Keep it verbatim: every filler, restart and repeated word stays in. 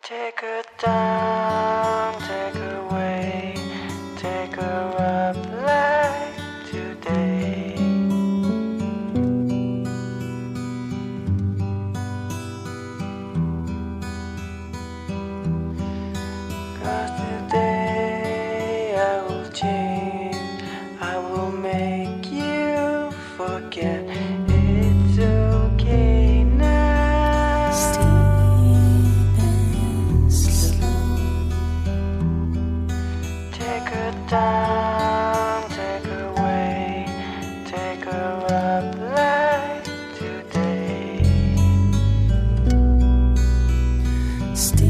Take her down, take her away, take her up like today. Cause today I will change, I will make you forget. It's okay now. Take her down, take her away, take her up like today. Stay